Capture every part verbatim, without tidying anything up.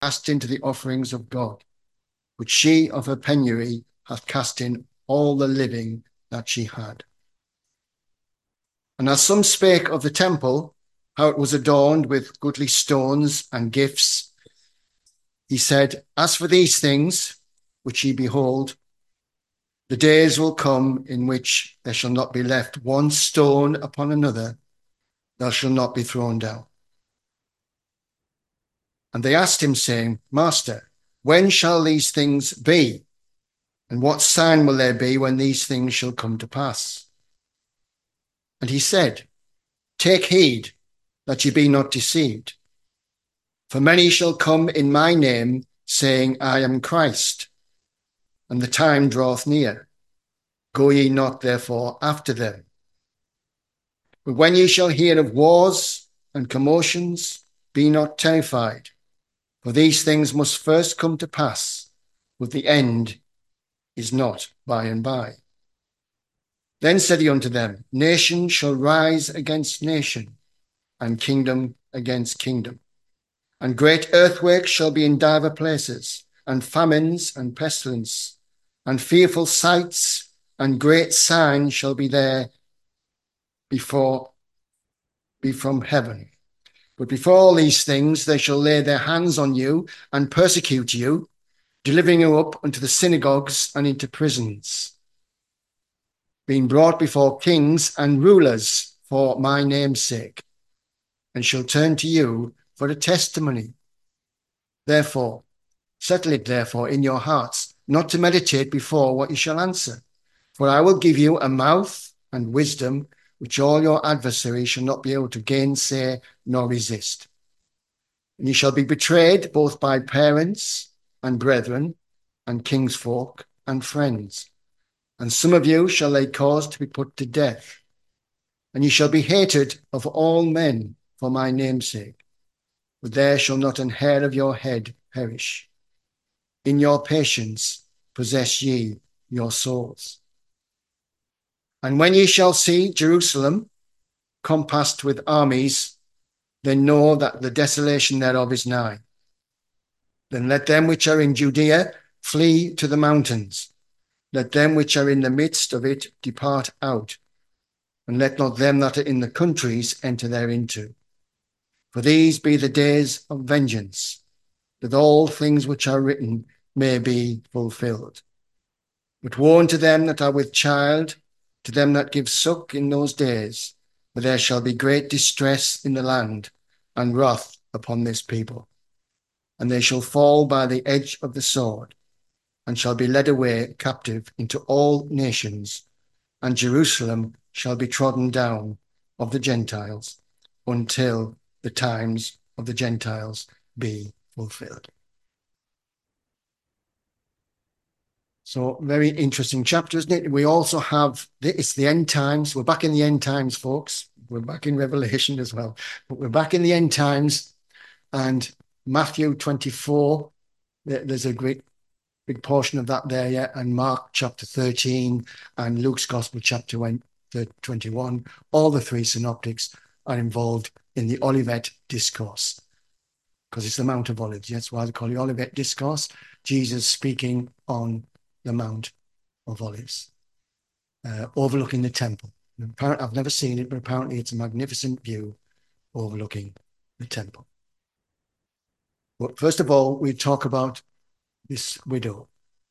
cast into the offerings of God, which she of her penury hath cast in all the living that she had. And as some spake of the temple, how it was adorned with goodly stones and gifts, he said, as for these things which ye behold, the days will come in which there shall not be left one stone upon another that shall not be thrown down. And they asked him, saying, Master, when shall these things be? And what sign will there be when these things shall come to pass? And he said, take heed that ye be not deceived. For many shall come in my name, saying, I am Christ, and the time draweth near. Go ye not therefore after them. But when ye shall hear of wars and commotions, be not terrified, for these things must first come to pass, but the end is not by and by. Then said he unto them, nation shall rise against nation, and kingdom against kingdom. And great earthquakes shall be in divers places, and famines and pestilence, and fearful sights and great signs shall be there before be from heaven. But before all these things they shall lay their hands on you and persecute you, delivering you up unto the synagogues and into prisons, being brought before kings and rulers for my name's sake, and shall turn to you for a testimony. Therefore, settle it therefore in your hearts, not to meditate before what you shall answer. For I will give you a mouth and wisdom, which all your adversaries shall not be able to gainsay nor resist. And ye shall be betrayed both by parents and brethren and kinsfolk and friends. And some of you shall they cause to be put to death. And ye shall be hated of all men for my name's sake. But there shall not an hair of your head perish. In your patience possess ye your souls. And when ye shall see Jerusalem compassed with armies, then know that the desolation thereof is nigh. Then let them which are in Judea flee to the mountains. Let them which are in the midst of it depart out. And let not them that are in the countries enter thereinto. For these be the days of vengeance, that all things which are written may be fulfilled. But woe unto them that are with child, to them that give suck in those days, for there shall be great distress in the land, and wrath upon this people. And they shall fall by the edge of the sword, and shall be led away captive into all nations, and Jerusalem shall be trodden down of the Gentiles, until the times of the Gentiles be fulfilled. So very interesting chapter, isn't it? We also have, it's the end times. We're back in the end times, folks. We're back in Revelation as well. But we're back in the end times. And Matthew twenty-four, there's a great big portion of that there, yeah. And Mark chapter thirteen and Luke's Gospel chapter twenty-one. All the three synoptics are involved in the Olivet Discourse, because it's the Mount of Olives. That's why they call it Olivet Discourse. Jesus speaking on the Mount of Olives, uh, overlooking the temple. And apparently, I've never seen it, but apparently it's a magnificent view overlooking the temple. But first of all, we talk about this widow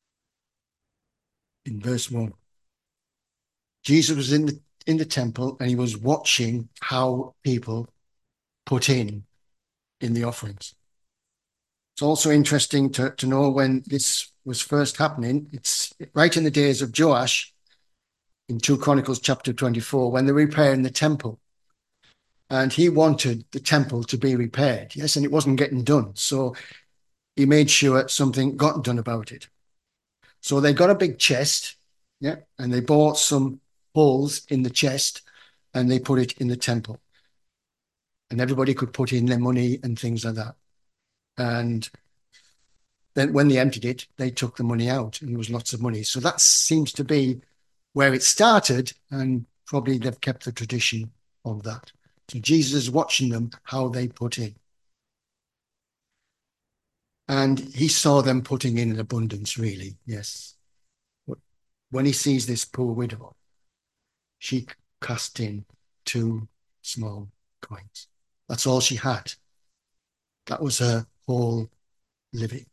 in verse one. Jesus was in the, in the temple and he was watching how people put in in the offerings. It's also interesting to, to know when this was first happening. It's right in the days of Joash in Second Chronicles chapter twenty-four, when they were repairing the temple. And he wanted the temple to be repaired, yes, and it wasn't getting done. So he made sure something got done about it. So they got a big chest, yeah, and they bought some holes in the chest and they put it in the temple. And everybody could put in their money and things like that. And then when they emptied it, they took the money out and there was lots of money. So that seems to be where it started, and probably they've kept the tradition of that. So Jesus is watching them, how they put in. And he saw them putting in an abundance, really, yes. But when he sees this poor widow, she cast in two small coins. That's all she had. That was her whole living.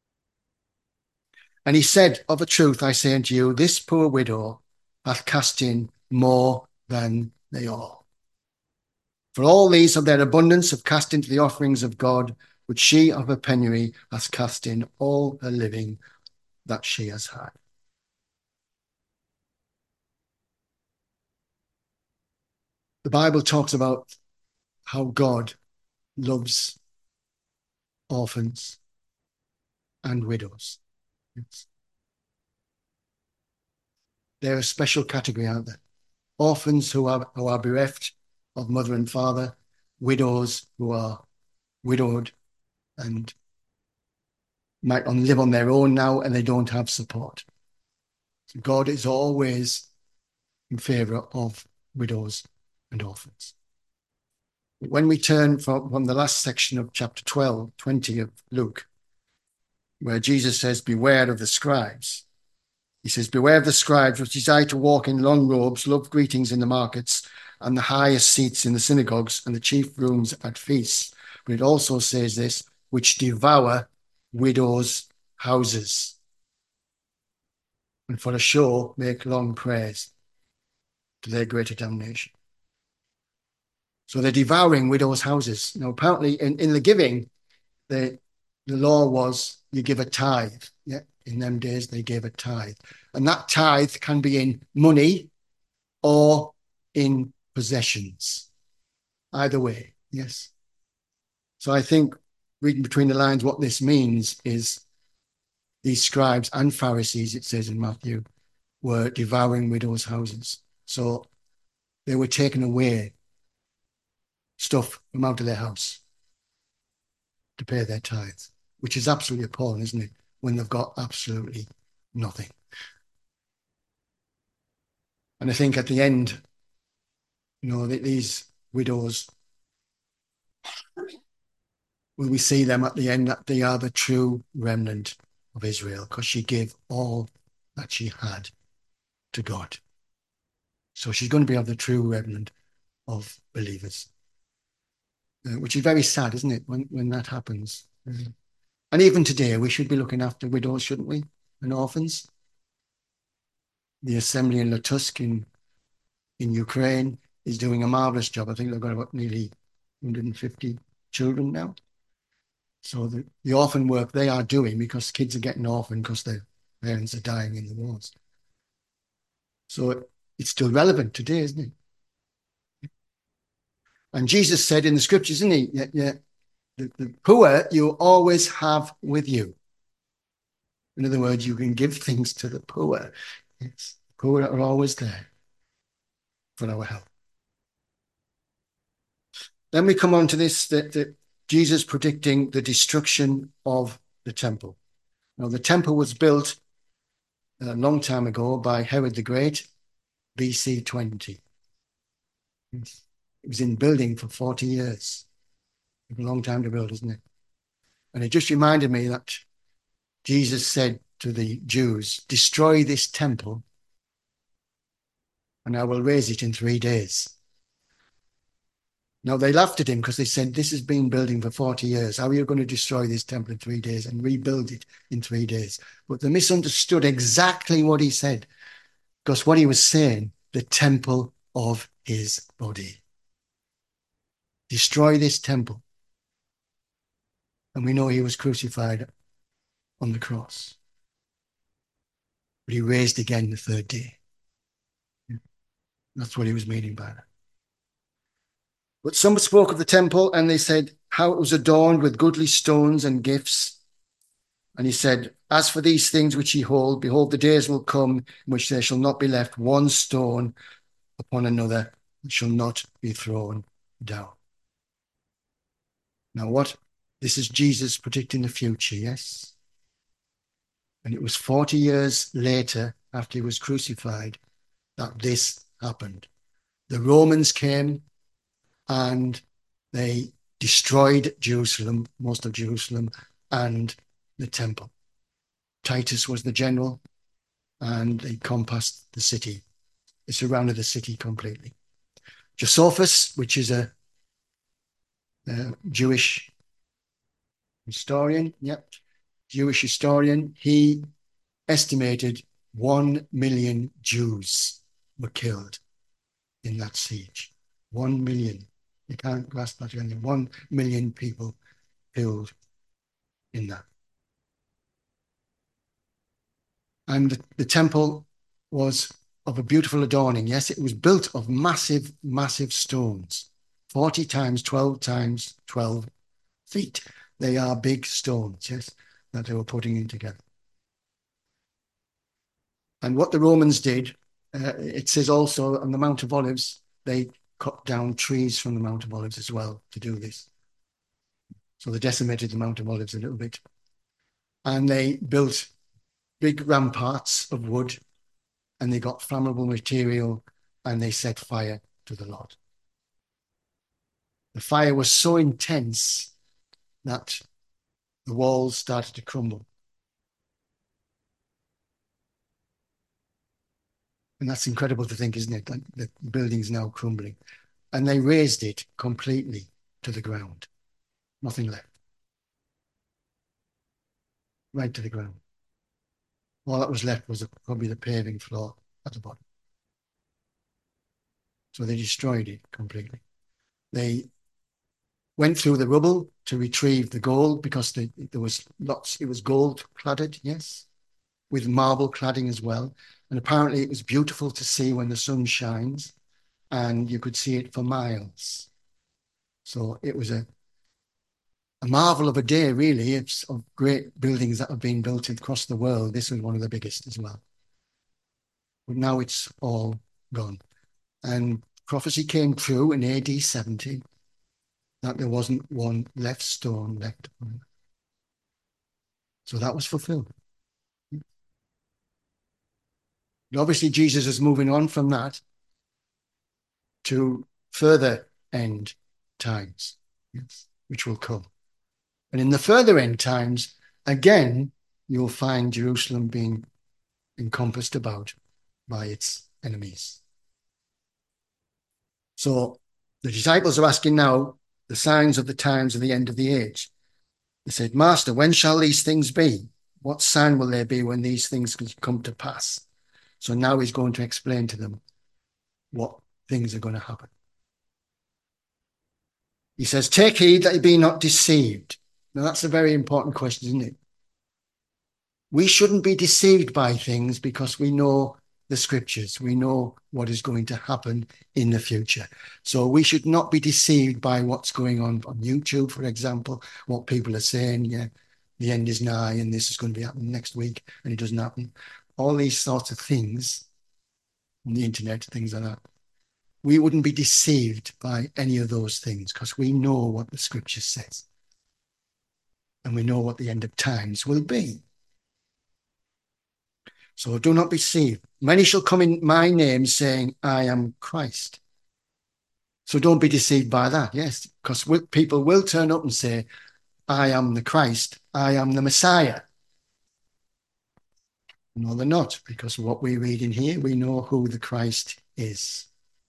And he said, of a truth, I say unto you, this poor widow hath cast in more than they all. For all these of their abundance have cast into the offerings of God, which she of her penury hath cast in all her living that she has had. The Bible talks about how God loves orphans and widows. It's, they're a special category, aren't they? Orphans who are, who are bereft of mother and father, widows who are widowed and might live on their own now and they don't have support. So God is always in favour of widows and orphans. When we turn from, from the last section of chapter twelve, twenty of Luke, where Jesus says, beware of the scribes. He says, beware of the scribes which desire to walk in long robes, love greetings in the markets, and the highest seats in the synagogues, and the chief rooms at feasts. But it also says this, which devour widows' houses, and for a show make long prayers, to their greater damnation. So they're devouring widows' houses. Now, apparently, in, in the giving, the, the law was you give a tithe. Yeah, in them days, they gave a tithe. And that tithe can be in money or in possessions. Either way, yes. So I think, reading between the lines, what this means is these scribes and Pharisees, it says in Matthew, were devouring widows' houses. So they were taking away stuff from out of their house to pay their tithes, which is absolutely appalling, isn't it? When they've got absolutely nothing. And I think at the end, you know, these widows, will we see them at the end that they are the true remnant of Israel, because she gave all that she had to God. So she's going to be of the true remnant of believers, uh, which is very sad, isn't it, when, when that happens? Mm-hmm. And even today, we should be looking after widows, shouldn't we? And orphans. The assembly in Lutusk in, in Ukraine is doing a marvelous job. I think they've got about nearly one hundred fifty children now. So the, the orphan work they are doing, because kids are getting orphaned because their parents are dying in the wars. So it, it's still relevant today, isn't it? And Jesus said in the scriptures, isn't he? Yeah, yeah, the, the poor you always have with you. In other words, you can give things to the poor. Yes, the poor are always there for our help. Then we come on to this, that, that Jesus predicting the destruction of the temple. Now, the temple was built a long time ago by Herod the Great, B C twenty. It was in building for forty years. A long time to build, isn't it? And it just reminded me that Jesus said to the Jews, destroy this temple and I will raise it in three days. Now, they laughed at him because they said, this has been building for forty years. How are you going to destroy this temple in three days and rebuild it in three days? But they misunderstood exactly what he said, because what he was saying, the temple of his body. Destroy this temple. And we know he was crucified on the cross. But he raised again the third day. That's what he was meaning by that. But some spoke of the temple and they said how it was adorned with goodly stones and gifts. And he said, as for these things which ye hold, behold, the days will come in which there shall not be left one stone upon another, and shall not be thrown down. Now what? This is Jesus predicting the future, yes? And it was forty years later, after he was crucified, that this happened. The Romans came and they destroyed Jerusalem, most of Jerusalem, and the temple. Titus was the general, and they compassed the city. They surrounded the city completely. Josephus, which is a, a Jewish historian, yep, Jewish historian, he estimated one million Jews were killed in that siege. One million. You can't grasp that. One million people killed in that. And the, the temple was of a beautiful adorning. Yes, it was built of massive, massive stones, forty times twelve times twelve feet. They are big stones, yes, that they were putting in together. And what the Romans did, uh, it says also on the Mount of Olives, they cut down trees from the Mount of Olives as well to do this. So they decimated the Mount of Olives a little bit. And they built big ramparts of wood, and they got flammable material, and they set fire to the lot. The fire was so intense that the walls started to crumble. And that's incredible to think, isn't it? Like the building's now crumbling. And they razed it completely to the ground. Nothing left. Right to the ground. All that was left was probably the paving floor at the bottom. So they destroyed it completely. They went through the rubble to retrieve the gold because they, there was lots, it was gold cladded, yes, with marble cladding as well. And apparently it was beautiful to see when the sun shines, and you could see it for miles. So it was a, a marvel of a day, really. It's of great buildings that have been built across the world. This was one of the biggest as well. But now it's all gone. And prophecy came true in A D seventy that there wasn't one left stone left on it. So that was fulfilled. And obviously, Jesus is moving on from that to further end times, yes, which will come. And in the further end times, again, you'll find Jerusalem being encompassed about by its enemies. So the disciples are asking now the signs of the times of the end of the age. They said, Master, when shall these things be? What sign will there be when these things come to pass? So now he's going to explain to them what things are going to happen. He says, take heed that you be not deceived. Now that's a very important question, isn't it? We shouldn't be deceived by things because we know the scriptures. We know what is going to happen in the future. So we should not be deceived by what's going on on YouTube, for example, what people are saying, yeah, the end is nigh and this is going to be happening next week and it doesn't happen. All these sorts of things on the internet, things like that. We wouldn't be deceived by any of those things because we know what the scripture says. And we know what the end of times will be. So do not be deceived. Many shall come in my name saying, I am Christ. So don't be deceived by that, yes, because people will turn up and say, I am the Christ, I am the Messiah. No, they're not, because what we read in here, we know who the Christ is.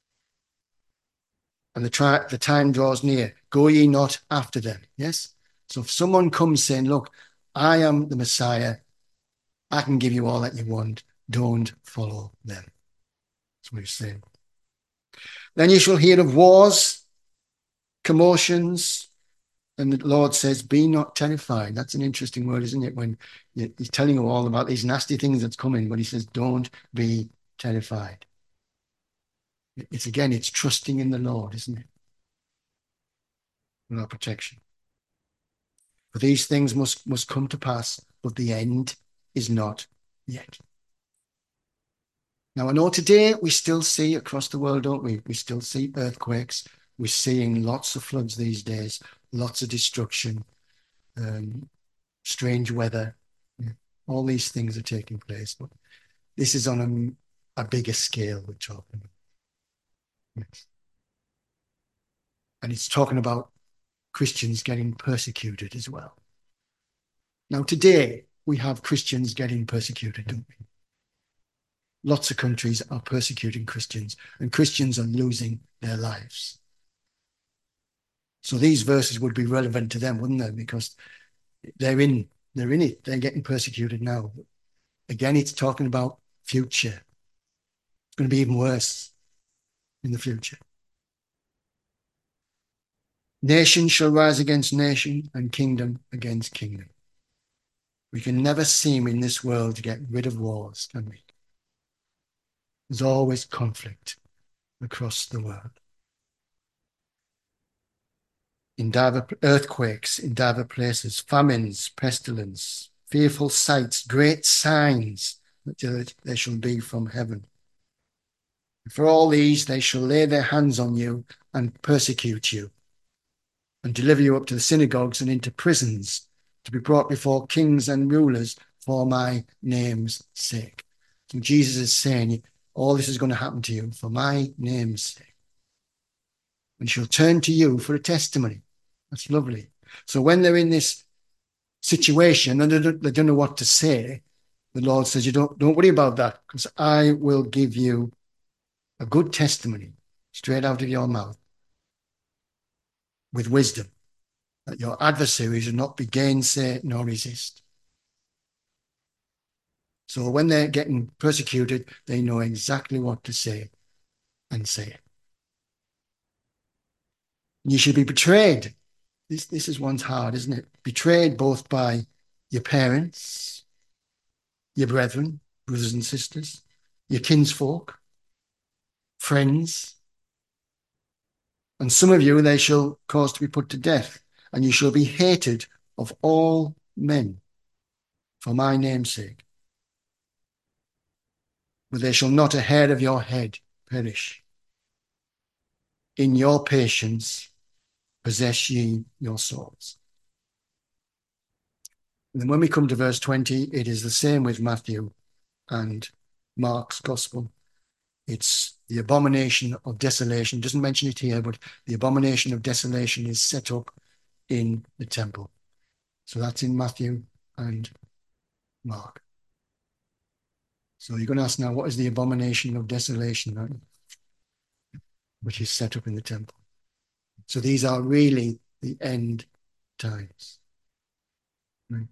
And the, the time draws near. Go ye not after them, yes? So if someone comes saying, look, I am the Messiah, I can give you all that you want, don't follow them. That's what he's saying. Then you shall hear of wars, commotions, and the Lord says, be not terrified. That's an interesting word, isn't it? When he's telling you all about these nasty things that's coming, but he says, don't be terrified. It's again, it's trusting in the Lord, isn't it? For our protection. For these things must, must come to pass, but the end is not yet. Now, I know today we still see across the world, don't we? We still see earthquakes. We're seeing lots of floods these days, lots of destruction, um, strange weather. Yeah. All these things are taking place. But this is on a, a bigger scale we're talking about. Yes. And it's talking about Christians getting persecuted as well. Now, today, we have Christians getting persecuted, don't we? Lots of countries are persecuting Christians, and Christians are losing their lives. So these verses would be relevant to them, wouldn't they? Because they're in, they're in it. They're getting persecuted now. Again, it's talking about future. It's going to be even worse in the future. Nation shall rise against nation and kingdom against kingdom. We can never seem in this world to get rid of wars, can we? There's always conflict across the world. In divers earthquakes, in divers places, famines, pestilence, fearful sights, great signs that there shall be from heaven. For all these they shall lay their hands on you and persecute you, and deliver you up to the synagogues and into prisons, to be brought before kings and rulers for my name's sake. So Jesus is saying, all this is going to happen to you for my name's sake. And she'll turn to you for a testimony. That's lovely. So when they're in this situation and they don't, they don't know what to say, the Lord says, you don't, don't worry about that, because I will give you a good testimony straight out of your mouth with wisdom, that your adversaries will not be gainsay nor resist. So when they're getting persecuted, they know exactly what to say and say it. You should be betrayed. This, this is one's hard, isn't it? Betrayed both by your parents, your brethren, brothers and sisters, your kinsfolk, friends. And some of you they shall cause to be put to death, and you shall be hated of all men for my name's sake. But there shall not a hair of your head perish. In your patience possess ye your souls. And then when we come to verse twenty, it is the same with Matthew and Mark's gospel. It's the abomination of desolation. It doesn't mention it here, but the abomination of desolation is set up in the temple. So that's in Matthew and Mark. So you're going to ask now, what is the abomination of desolation, right? Which is set up in the temple? So these are really the end times. Right?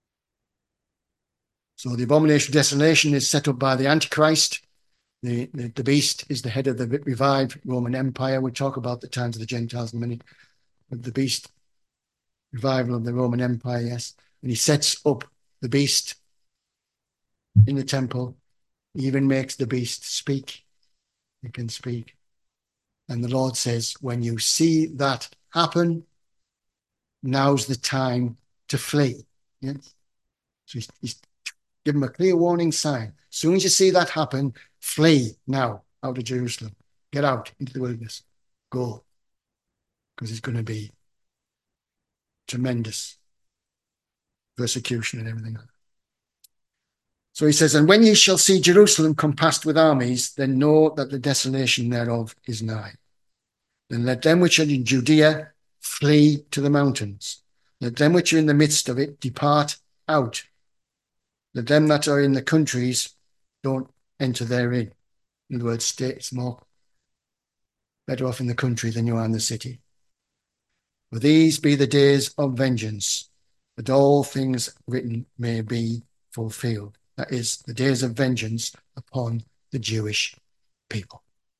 So the abomination of desolation is set up by the Antichrist. The, the, the beast is the head of the revived Roman Empire. We'll talk about the times of the Gentiles in a minute. But the beast, revival of the Roman Empire, yes. And he sets up the beast in the temple. He even makes the beast speak. He can speak. And the Lord says, when you see that happen, now's the time to flee. Yes? So he's, he's given him a clear warning sign. As soon as you see that happen, flee now out of Jerusalem. Get out into the wilderness. Go. Because it's going to be tremendous persecution and everything. So he says, and when ye shall see Jerusalem compassed with armies, then know that the desolation thereof is nigh. Then let them which are in Judea flee to the mountains. Let them which are in the midst of it depart out. Let them that are in the countries don't enter therein. In other words, stay, it's more better off in the country than you are in the city. For these be the days of vengeance, that all things written may be fulfilled. That is, the days of vengeance upon the Jewish people.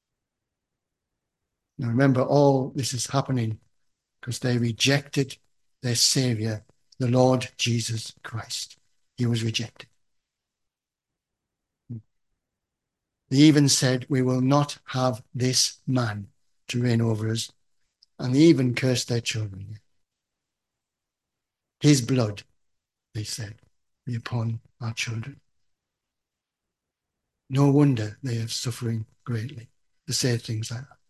Now remember, all this is happening because they rejected their Savior, the Lord Jesus Christ. He was rejected. They even said, we will not have this man to reign over us. And they even cursed their children. His blood, they said, be upon our children. No wonder they are suffering greatly to say things like that.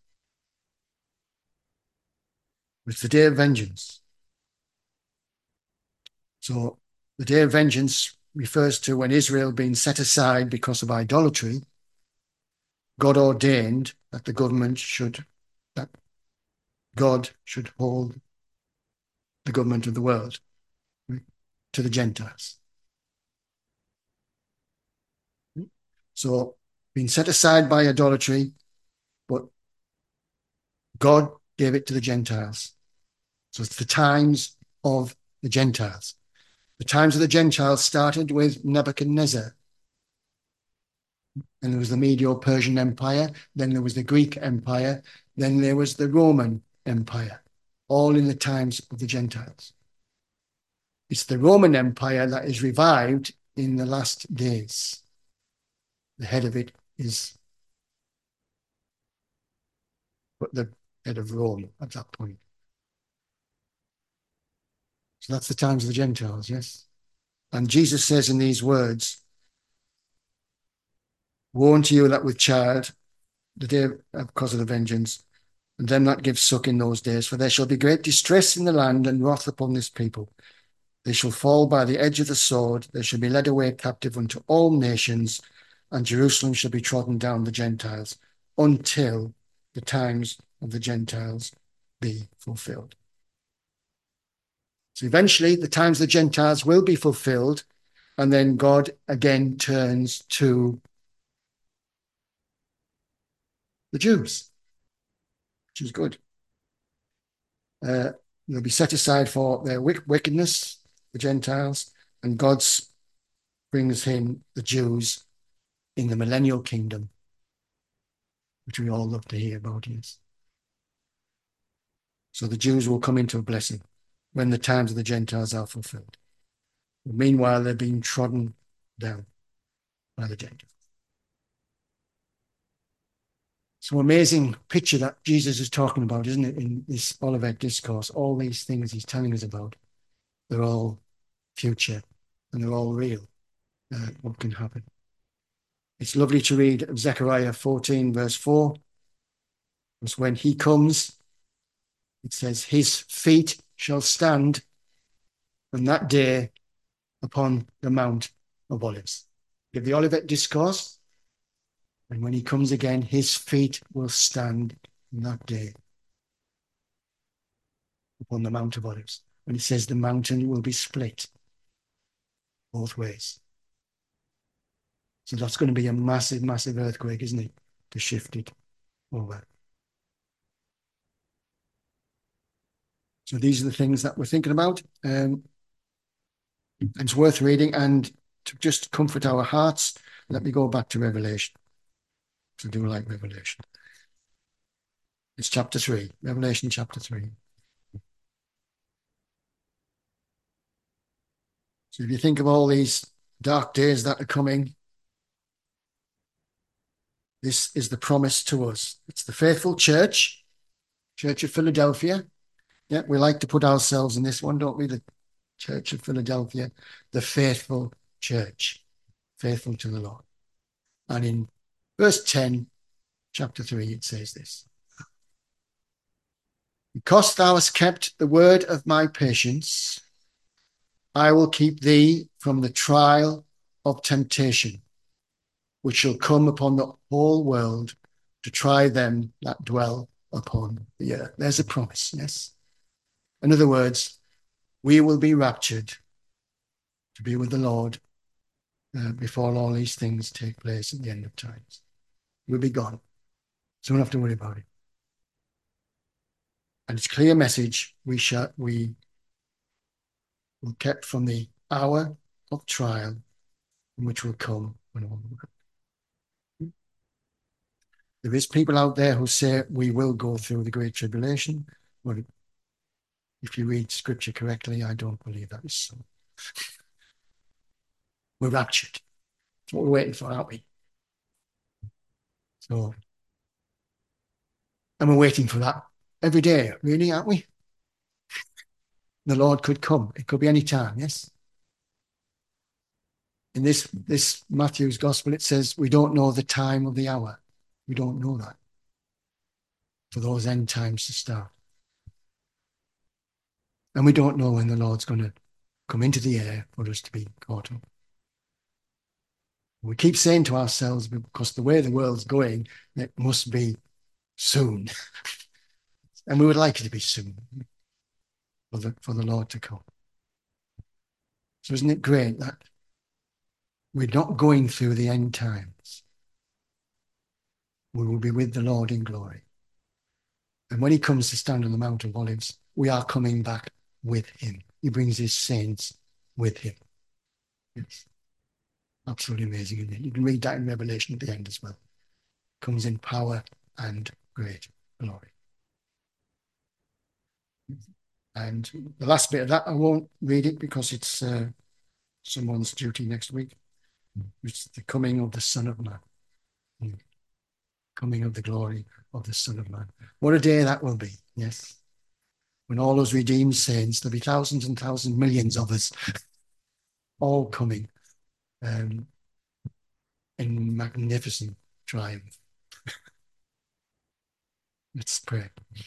It's the day of vengeance. So the day of vengeance refers to when Israel being set aside because of idolatry, God ordained that the government should, that God should hold the government of the world. to the Gentiles. So being set aside by idolatry, but God gave it to the Gentiles. So it's the times of the Gentiles. The times of the Gentiles started with Nebuchadnezzar. And there was the Medo-Persian Empire. Then there was the Greek Empire. Then there was the Roman Empire, all in the times of the Gentiles. It's the Roman Empire that is revived in the last days. The head of it is the head of Rome at that point. So that's the times of the Gentiles, yes? And Jesus says in these words, woe unto you that with child, the day because of the vengeance, and them that give suck in those days, for there shall be great distress in the land and wrath upon this people. They shall fall by the edge of the sword, they shall be led away captive unto all nations, and Jerusalem shall be trodden down the Gentiles, until the times of the Gentiles be fulfilled. So eventually the times of the Gentiles will be fulfilled, and then God again turns to the Jews, which is good. Uh, they'll be set aside for their wickedness, the Gentiles, and God brings in the Jews in the millennial kingdom, which we all love to hear about, yes. So the Jews will come into a blessing when the times of the Gentiles are fulfilled. But meanwhile, they're being trodden down by the Gentiles. So amazing picture that Jesus is talking about, isn't it, in this Olivet Discourse? All these things he's telling us about, they're all future and they're all real. Uh, what can happen? It's lovely to read Zechariah fourteen, verse four. Because when he comes, it says, his feet shall stand on that day upon the Mount of Olives. Give the Olivet Discourse, and when he comes again, his feet will stand on that day upon the Mount of Olives. When it says the mountain will be split both ways. So that's going to be a massive, massive earthquake, isn't it? To shift it over. So these are the things that we're thinking about. Um, it's worth reading, and to just comfort our hearts, let me go back to Revelation. I do like Revelation. It's chapter three, Revelation chapter three. So if you think of all these dark days that are coming, this is the promise to us. It's the faithful church, Church of Philadelphia. Yeah, we like to put ourselves in this one, don't we? The Church of Philadelphia, the faithful church, faithful to the Lord. And in verse ten, chapter three, it says this. Because thou hast kept the word of my patience, I will keep thee from the trial of temptation, which shall come upon the whole world to try them that dwell upon the earth. There's a promise, yes? In other words, we will be raptured to be with the Lord uh, before all these things take place at the end of times. We'll be gone. So we don't have to worry about it. And it's a clear message. We shall, we will kept from the hour of trial, which will come when all the world. There is people out there who say we will go through the Great Tribulation. But if you read Scripture correctly, I don't believe that is so. We're raptured. That's what we're waiting for, aren't we? So, and we're waiting for that every day, really, aren't we? The Lord could come. It could be any time, yes? In this, this Matthew's Gospel, it says we don't know the time of the hour. We don't know that for those end times to start. And we don't know when the Lord's going to come into the air for us to be caught up. We keep saying to ourselves, because the way the world's going, it must be soon. And we would like it to be soon for the, for the Lord to come. So isn't it great that we're not going through the end times? We will be with the Lord in glory. And when he comes to stand on the Mount of Olives, we are coming back with him. He brings his saints with him. It's absolutely amazing, isn't it? You can read that in Revelation at the end as well. Comes in power and great glory. And the last bit of that, I won't read it because it's uh, someone's duty next week. It's the coming of the Son of Man. Coming of the glory of the Son of Man. What a day that will be, yes. When all those redeemed saints, there'll be thousands and thousands, millions of us, all coming um, in magnificent triumph. Let's pray.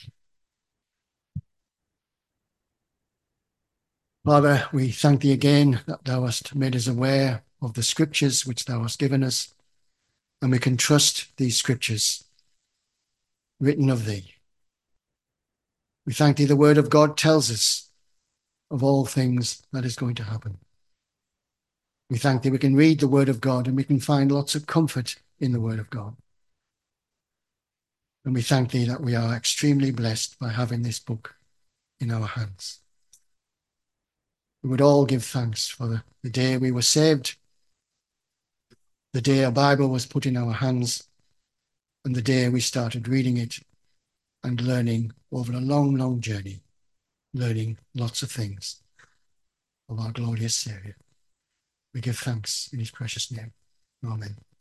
Father, we thank thee again that thou hast made us aware of the scriptures which thou hast given us, and we can trust these scriptures written of thee. We thank thee the word of God tells us of all things that is going to happen. We thank thee we can read the word of God and we can find lots of comfort in the word of God. And we thank thee that we are extremely blessed by having this book in our hands. We would all give thanks for the, the day we were saved, the day a Bible was put in our hands, and the day we started reading it and learning over a long, long journey, learning lots of things of our glorious Saviour. We give thanks in his precious name. Amen.